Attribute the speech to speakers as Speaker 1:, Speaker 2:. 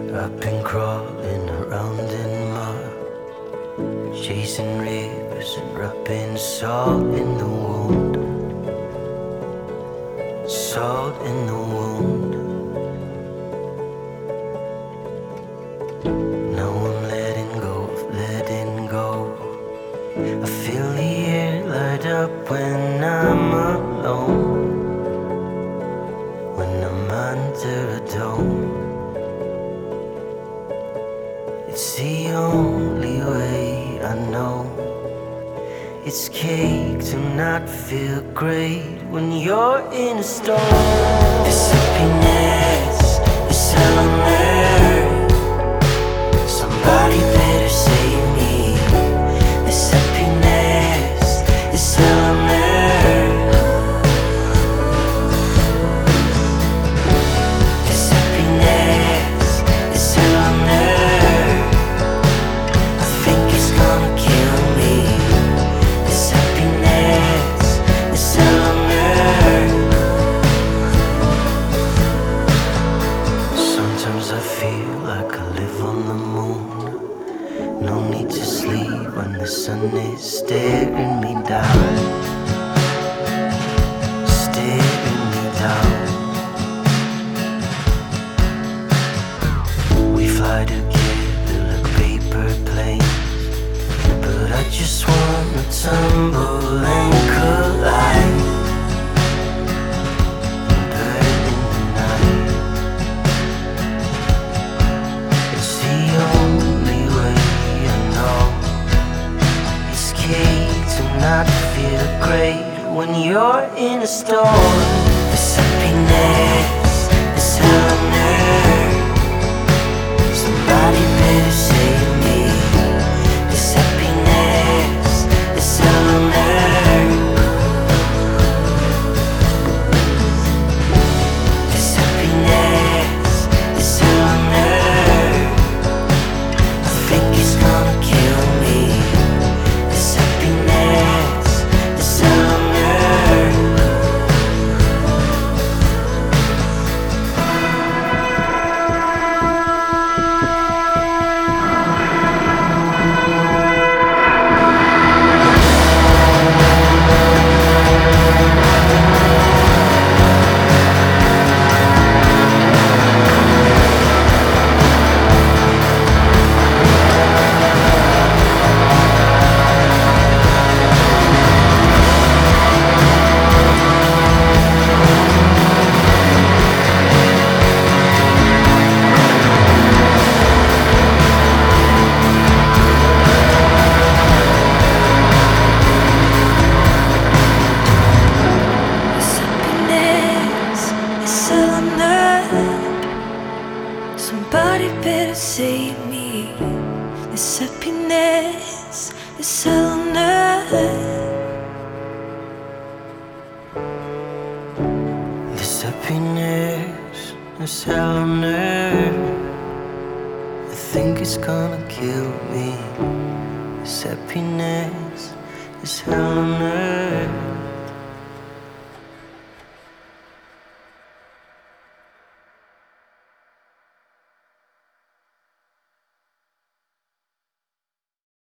Speaker 1: I've been crawling around in mud, chasing rivers and rubbing salt in the wound. Salt in the wound. Now I'm letting go. I feel the air light up when I'm alone, when I'm under a dome. It's the only way I know. It's cake to not feel great when you're in a storm. This happiness is hell on earth. Somebody better save me. This happiness is hell on earth. This happiness is hell on earth. I think it's gonna kill me. This happiness is hell on earth. Sometimes I feel like I live on the moon. No need to sleep when the sun is staring me down. Staring me down. We fly together like paper planes, but I just wanna tumble and collide. Burn in the night. It's the only way I know. It's cake to not feel great when you're in a storm. This happiness is hell on earth. Somebody better save me. This happiness is hell on earth. This happiness is hell on earth. I think it's gonna kill me. This happiness is hell on earth. Somebody better save me. This happiness is hell on earth. This happiness is hell on earth. I think it's gonna kill me. This happiness is hell on earth.